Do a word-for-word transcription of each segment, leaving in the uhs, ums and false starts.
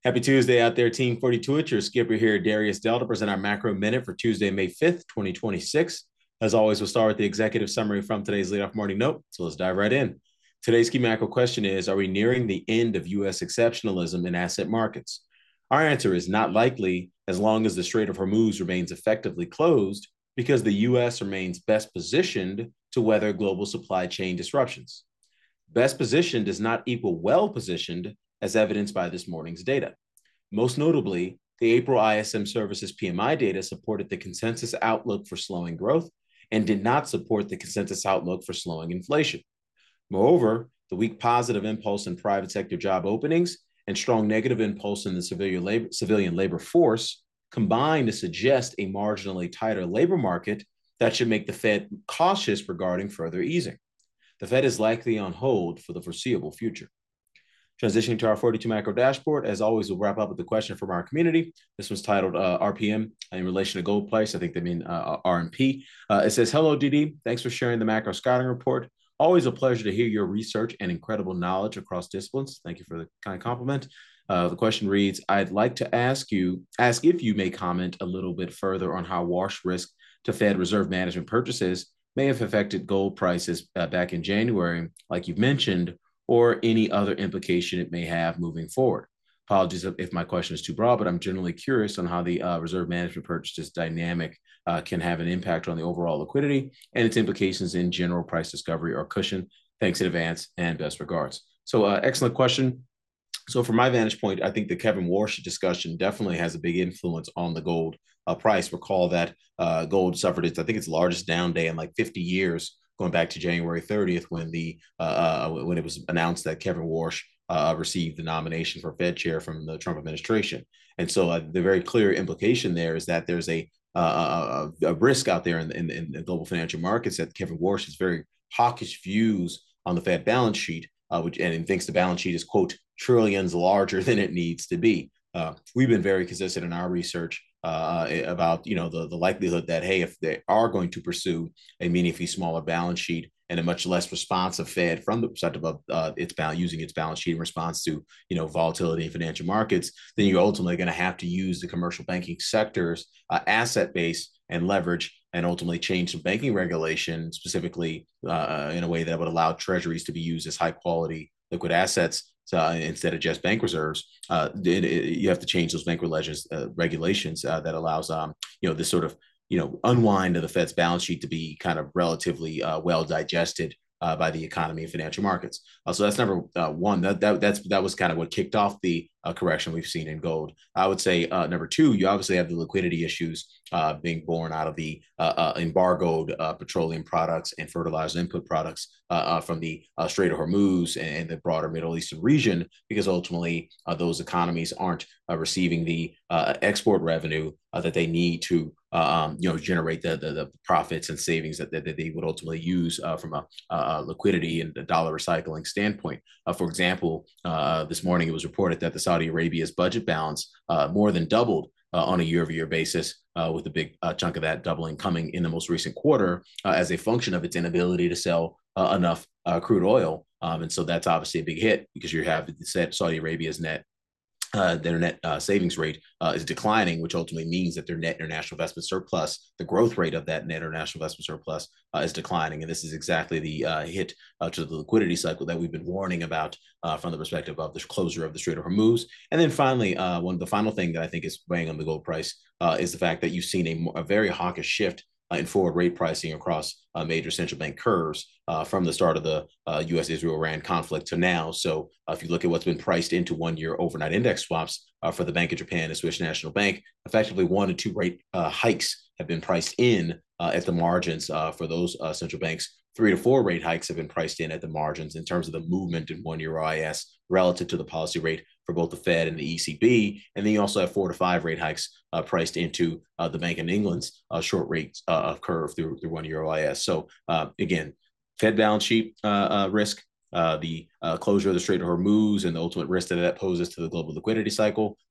Happy Tuesday out there, Team forty-two. It's your skipper here, Darius Dell, to present our macro minute for Tuesday, May fifth, twenty twenty-six. As always, we'll start with the executive summary from today's leadoff morning note. So let's dive right in. Today's key macro question is, are we nearing the end of U S exceptionalism in asset markets? Our answer is not likely as long as the Strait of Hormuz remains effectively closed, because the U S remains best positioned to weather global supply chain disruptions. Best positioned does not equal well positioned, as evidenced by this morning's data. Most notably, the April I S M Services P M I data supported the consensus outlook for slowing growth and did not support the consensus outlook for slowing inflation. Moreover, the weak positive impulse in private sector job openings and strong negative impulse in the civilian labor, civilian labor force combine to suggest a marginally tighter labor market that should make the Fed cautious regarding further easing. The Fed is likely on hold for the foreseeable future. Transitioning to our forty-two macro dashboard, as always, we'll wrap up with a question from our community. This one's titled uh, R P M in relation to gold price. I think they mean uh, R and P. Uh, it says, hello, D D. Thanks for sharing the macro scouting report. Always a pleasure to hear your research and incredible knowledge across disciplines. Thank you for the kind compliment. Uh, the question reads, I'd like to ask you, ask if you may comment a little bit further on how wash risk to Fed Reserve Management purchases may have affected gold prices uh, back in January, like you've mentioned, or any other implication it may have moving forward. Apologies if my question is too broad, but I'm generally curious on how the uh, reserve management purchases dynamic uh, can have an impact on the overall liquidity and its implications in general price discovery or cushion. Thanks in advance and best regards. So uh, excellent question. So from my vantage point, I think the Kevin Warsh discussion definitely has a big influence on the gold uh, price. Recall that uh, gold suffered its, I think its largest down day in like fifty years, going back to January thirtieth, when the uh, uh, when it was announced that Kevin Warsh uh, received the nomination for Fed chair from the Trump administration. And so uh, the very clear implication there is that there's a uh, a, a risk out there in, in, in the global financial markets that Kevin Warsh has very hawkish views on the Fed balance sheet, uh, which and thinks the balance sheet is, quote, trillions larger than it needs to be. Uh, we've been very consistent in our research uh, about, you know, the, the likelihood that, hey, if they are going to pursue a meaningfully smaller balance sheet and a much less responsive Fed from the perspective of uh, its balance, using its balance sheet in response to, you know, volatility in financial markets, then you're ultimately going to have to use the commercial banking sector's uh, asset base and leverage and ultimately change some banking regulation, specifically uh, in a way that would allow treasuries to be used as high quality liquid assets uh, instead of just bank reserves. Uh, it, it, you have to change those bank regulations, uh, regulations uh, that allows um, you know, this sort of, you know, unwind of the Fed's balance sheet to be kind of relatively uh, well digested uh, by the economy and financial markets. Uh, so that's number uh, one. That, that that's that was kind of what kicked off the uh, correction we've seen in gold. I would say uh, number two, you obviously have the liquidity issues uh, being born out of the uh, uh, embargoed uh, petroleum products and fertilizer input products uh, uh, from the uh, Strait of Hormuz and, and the broader Middle Eastern region, because ultimately uh, those economies aren't uh, receiving the uh, export revenue uh, that they need to Uh, um, you know, generate the, the, the profits and savings that, that, that they would ultimately use uh, from a, a liquidity and a dollar recycling standpoint. Uh, for example, uh, this morning it was reported that the Saudi Arabia's budget balance uh, more than doubled uh, on a year-over-year basis, uh, with a big uh, chunk of that doubling coming in the most recent quarter uh, as a function of its inability to sell uh, enough uh, crude oil. Um, and so that's obviously a big hit, because you have Saudi Arabia's net Uh, their net uh, savings rate uh, is declining, which ultimately means that their net international investment surplus, the growth rate of that net international investment surplus, uh, is declining. And this is exactly the uh, hit uh, to the liquidity cycle that we've been warning about uh, from the perspective of the closure of the Strait of Hormuz. And then finally, uh, one of the final thing that I think is weighing on the gold price uh, is the fact that you've seen a, a very hawkish shift Uh, in forward rate pricing across uh, major central bank curves uh, from the start of the uh, U S Israel Iran conflict to now. So uh, if you look at what's been priced into one-year overnight index swaps uh, for the Bank of Japan and Swiss National Bank, effectively one to two rate uh, hikes have been priced in uh, at the margins uh, for those uh, central banks. Three to four rate hikes have been priced in at the margins in terms of the movement in one-year O I S relative to the policy rate for both the Fed and the E C B. And then you also have four to five rate hikes uh, priced into uh, the Bank of England's uh, short rate uh, curve through, through one-year O I S. So uh, again, Fed balance sheet uh, uh, risk, uh, the uh, closure of the Strait of Hormuz and the ultimate risk that that poses to the global liquidity cycle,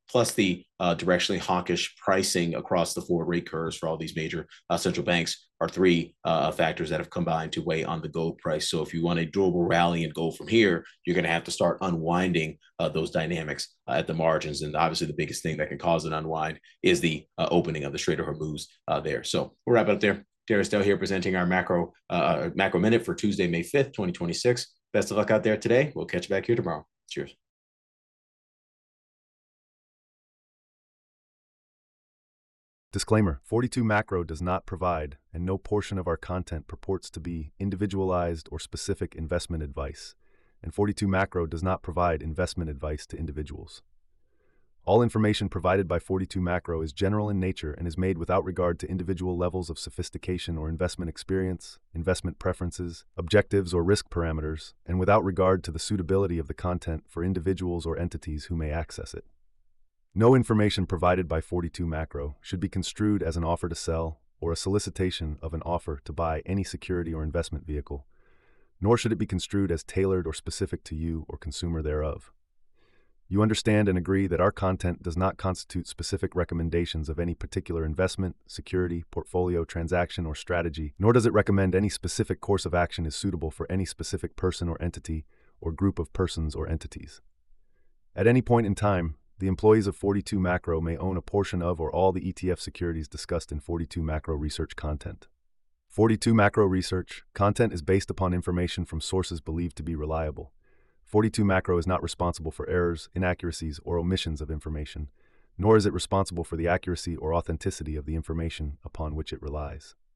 plus the uh, directionally hawkish pricing across the forward rate curves for all these major uh, central banks are three uh, factors that have combined to weigh on the gold price. So if you want a durable rally in gold from here, you're going to have to start unwinding uh, those dynamics uh, at the margins. And obviously the biggest thing that can cause an unwind is the uh, opening of the Strait of Hormuz uh, there. So we'll wrap it up there. Darius Dale here presenting our macro uh, macro minute for Tuesday, May fifth, twenty twenty-six. Best of luck out there today. We'll catch you back here tomorrow. Cheers. Disclaimer, forty-two Macro does not provide, and no portion of our content purports to be, individualized or specific investment advice, and forty-two Macro does not provide investment advice to individuals. All information provided by forty-two Macro is general in nature and is made without regard to individual levels of sophistication or investment experience, investment preferences, objectives or risk parameters, and without regard to the suitability of the content for individuals or entities who may access it. No information provided by forty-two Macro should be construed as an offer to sell or a solicitation of an offer to buy any security or investment vehicle, nor should it be construed as tailored or specific to you or consumer thereof. You understand and agree that our content does not constitute specific recommendations of any particular investment, security, portfolio, transaction, or strategy, nor does it recommend any specific course of action is suitable for any specific person or entity or group of persons or entities. At any point in time, the employees of forty-two Macro may own a portion of or all the E T F securities discussed in forty-two Macro research content. forty-two Macro research content is based upon information from sources believed to be reliable. forty-two Macro is not responsible for errors, inaccuracies, or omissions of information, nor is it responsible for the accuracy or authenticity of the information upon which it relies.